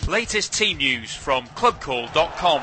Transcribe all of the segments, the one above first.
Latest team news from clubcall.com.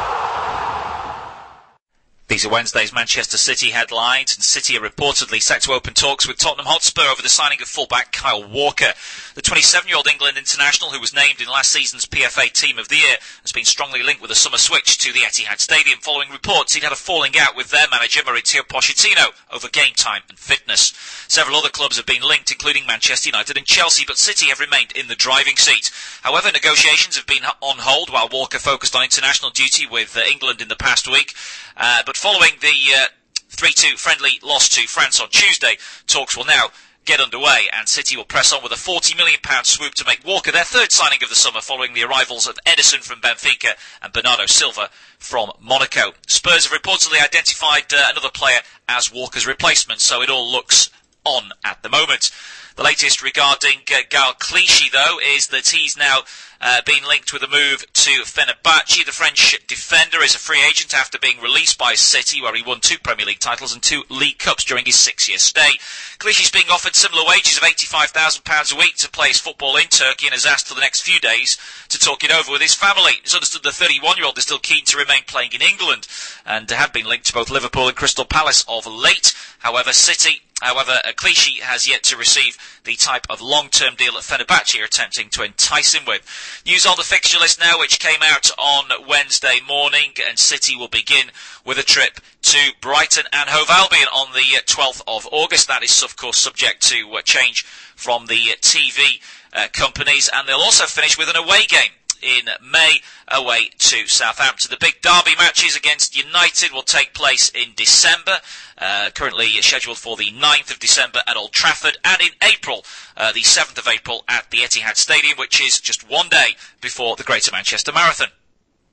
These are Wednesday's Manchester City headlines, and City are reportedly set to open talks with Tottenham Hotspur over the signing of fullback Kyle Walker. The 27-year-old England international, who was named in last season's PFA Team of the Year, has been strongly linked with a summer switch to the Etihad Stadium following reports he'd had a falling out with their manager Mauricio Pochettino over game time and fitness. Several other clubs have been linked, including Manchester United and Chelsea, but City have remained in the driving seat. However, negotiations have been on hold while Walker focused on international duty with England in the past week. But following the 3-2 friendly loss to France on Tuesday, talks will now get underway, and City will press on with a £40 million swoop to make Walker their third signing of the summer, following the arrivals of Ederson from Benfica and Bernardo Silva from Monaco. Spurs have reportedly identified another player as Walker's replacement, so it all looks on at the moment. The latest regarding Gaël Clichy, though, is that he's now been linked with a move to Fenerbahce. The French defender is a free agent after being released by City, where he won 2 Premier League titles and 2 League Cups during his 6-year stay. Clichy's being offered similar wages of £85,000 a week to play his football in Turkey, and has asked for the next few days to talk it over with his family. It's understood the 31-year-old is still keen to remain playing in England, and had been linked to both Liverpool and Crystal Palace of late. However, Clichy has yet to receive the type of long-term deal that Fenerbahce are attempting to entice him with. News on the fixture list now, which came out on Wednesday morning, and City will begin with a trip to Brighton and Hove Albion on the 12th of August. That is, of course, subject to change from the TV companies, and they'll also finish with an away game in May away to Southampton. The big derby matches against United will take place in December, currently scheduled for the 9th of December at Old Trafford, and in April, the 7th of April at the Etihad Stadium, which is just one day before the Greater Manchester Marathon.